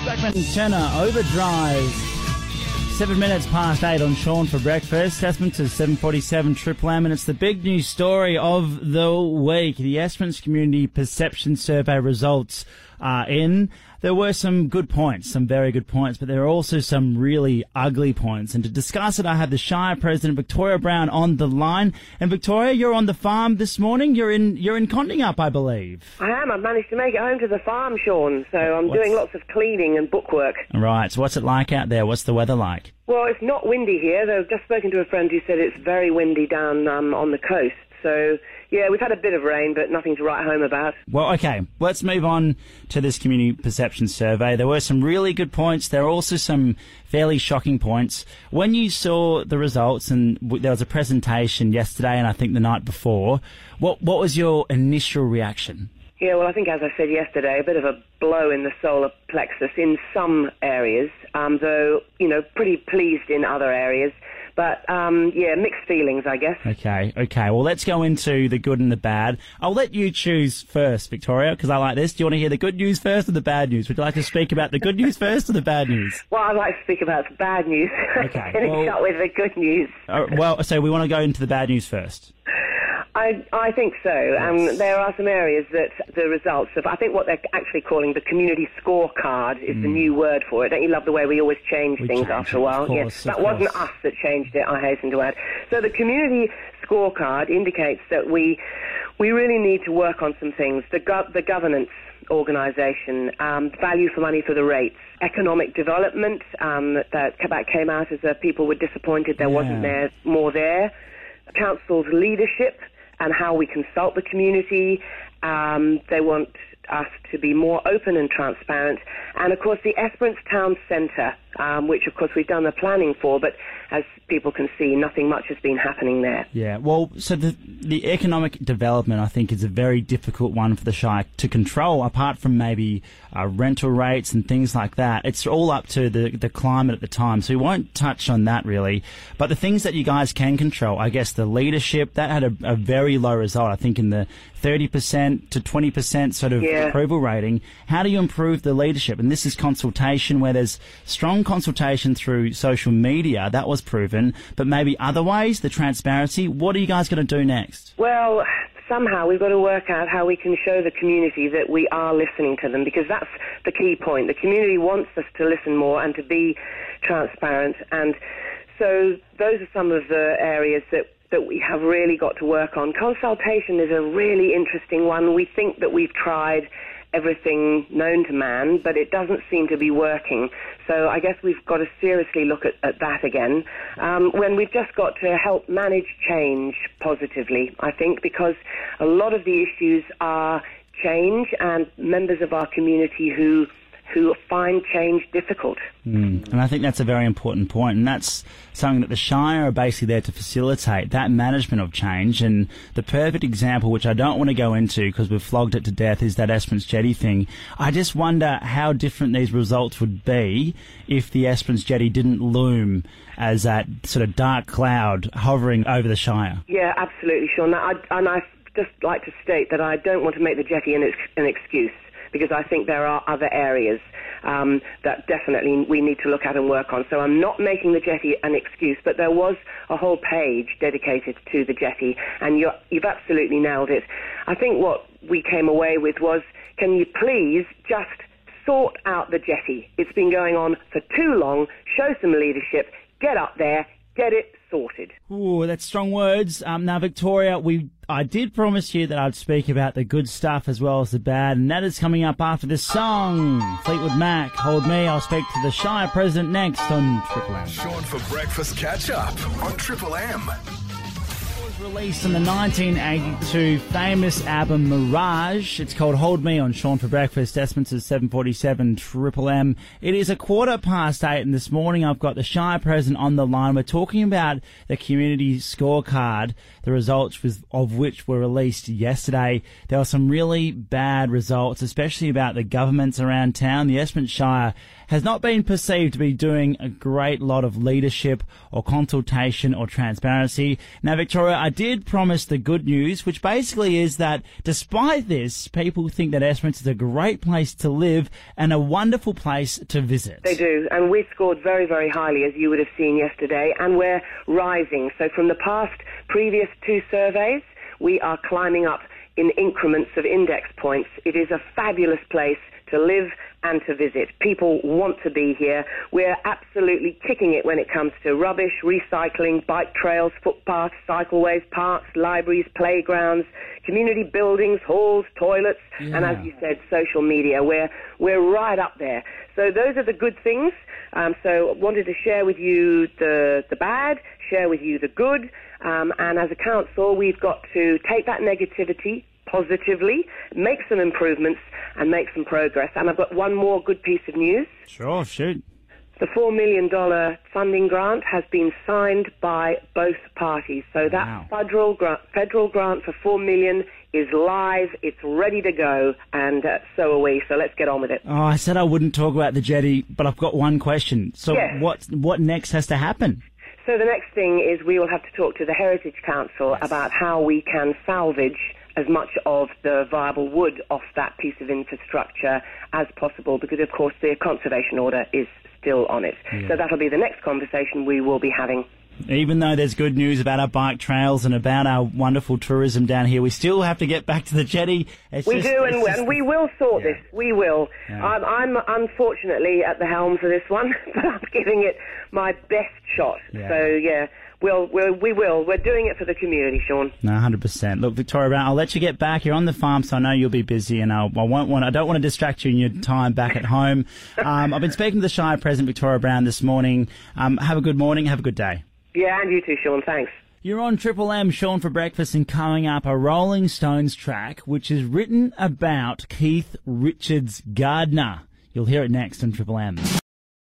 Blackman Turner, Overdrive. 7 minutes past 8 on Sean for breakfast. Esperance is 7:47 Triple M, and it's the big news story of the week. The Esperance Community Perception Survey results are in. There were some good points, some very good points, but there are also some really ugly points. And to discuss it, I have the Shire President, Victoria Brown, on the line. And Victoria, you're on the farm this morning. You're in Contingup, I believe. I am. I've managed to make it home to the farm, Sean. So I'm doing lots of cleaning and bookwork. Right. So what's it like out there? What's the weather like? Well, it's not windy here. I've just spoken to a friend who said it's very windy down on the coast. So, yeah, we've had a bit of rain, but nothing to write home about. Well, okay, let's move on to this community perception survey. There were some really good points. There were also some fairly shocking points. When you saw the results, and there was a presentation yesterday and I think the night before, what was your initial reaction? Yeah, well, I think, as I said yesterday, a bit of a blow in the solar plexus in some areas, though, pretty pleased in other areas. But, mixed feelings, I guess. Okay. Well, let's go into the good and the bad. I'll let you choose first, Victoria, because I like this. Do you want to hear the good news first or the bad news? Would you like to speak about the good news first or the bad news? Well, I'd like to speak about the bad news. Okay. Finish up with the good news. So we want to go into the bad news first. I think so. Yes. There are some areas that the results of, I think what they're actually calling the community scorecard is the new word for it. Don't you love the way we always change things after a while? Of course, yes, that wasn't us that changed it, I hasten to add. So the community scorecard indicates that we really need to work on some things. The governance organisation, value for money for the rates, economic development, that came out as people were disappointed there wasn't more there. Council's leadership and how we consult the community. They want us to be more open and transparent. And, of course, the Esperance Town Centre, which, of course, we've done the planning for, but as people can see, nothing much has been happening there. Yeah, well, so the economic development, I think, is a very difficult one for the Shire to control, apart from maybe rental rates and things like that. It's all up to the climate at the time, so we won't touch on that, really. But the things that you guys can control, I guess the leadership, that had a very low result, I think, in the 30% to 20% sort of approval rating. How do you improve the leadership? And this is consultation, where there's strong consultation through social media. That was proven. But maybe other ways, the transparency. What are you guys going to do next? Well, somehow we've got to work out how we can show the community that we are listening to them, because that's the key point. The community wants us to listen more and to be transparent. And so those are some of the areas that we have really got to work on. Consultation is a really interesting one. We think that we've tried everything known to man, but it doesn't seem to be working. So I guess we've got to seriously look at that again. When we've just got to help manage change positively, I think, because a lot of the issues are change and members of our community who find change difficult. And I think that's a very important point, and that's something that the Shire are basically there to facilitate, that management of change. And the perfect example, which I don't want to go into because we've flogged it to death, is that Esperance Jetty thing. I just wonder how different these results would be if the Esperance Jetty didn't loom as that sort of dark cloud hovering over the Shire. Yeah, absolutely, Sean. And I'd just like to state that I don't want to make the jetty an excuse, because I think there are other areas that definitely we need to look at and work on. So I'm not making the jetty an excuse, but there was a whole page dedicated to the jetty, and you've absolutely nailed it. I think what we came away with was, can you please just sort out the jetty? It's been going on for too long. Show some leadership. Get up there. Get it sorted. Ooh, that's strong words. Now, Victoria, I did promise you that I'd speak about the good stuff as well as the bad, and that is coming up after this song. Fleetwood Mac, Hold Me. I'll speak to the Shire President next on Triple M. Sean for Breakfast Catch Up on Triple M. Released on the 1982 famous album Mirage. It's called Hold Me on Sean for Breakfast. Esperance is 7:47 Triple M. It is 8:15, and this morning I've got the Shire President on the line. We're talking about the community scorecard, the results of which were released yesterday. There were some really bad results, especially about the governments around town. The Esperance Shire has not been perceived to be doing a great lot of leadership or consultation or transparency. Now, Victoria, I did promise the good news, which basically is that despite this, people think that Esperance is a great place to live and a wonderful place to visit. They do, and we scored very, very highly, as you would have seen yesterday, and we're rising. So from the previous 2 surveys, we are climbing up in increments of index points. It is a fabulous place to live and to visit. People want to be here. We're absolutely kicking it when it comes to rubbish, recycling, bike trails, footpaths, cycleways, parks, libraries, playgrounds, community buildings, halls, toilets, and as you said, social media. We're right up there. So those are the good things. So I wanted to share with you the bad, share with you the good, and as a council, we've got to take that negativity positively, make some improvements, and make some progress. And I've got one more good piece of news. Sure, shoot. The $4 million funding grant has been signed by both parties. So that federal grant for $4 million is live, it's ready to go, and so are we. So let's get on with it. Oh, I said I wouldn't talk about the jetty, but I've got one question. So yes. What next has to happen? So the next thing is we will have to talk to the Heritage Council about how we can salvage as much of the viable wood off that piece of infrastructure as possible, because of course the conservation order is still on it. Yeah. So that'll be the next conversation we will be having. Even though there's good news about our bike trails and about our wonderful tourism down here, we still have to get back to the jetty. We do, and we will sort this. We will. Yeah. I'm unfortunately at the helm for this one, but I'm giving it my best shot. Yeah. So, yeah. We will. We're doing it for the community, Sean. No, 100%. Look, Victoria Brown, I'll let you get back. You're on the farm, so I know you'll be busy, and I don't want to distract you in your time back at home. I've been speaking to the Shire President, Victoria Brown, this morning. Have a good morning. Have a good day. Yeah, and you too, Sean. Thanks. You're on Triple M, Sean for breakfast, and coming up, a Rolling Stones track, which is written about Keith Richards Gardner. You'll hear it next on Triple M.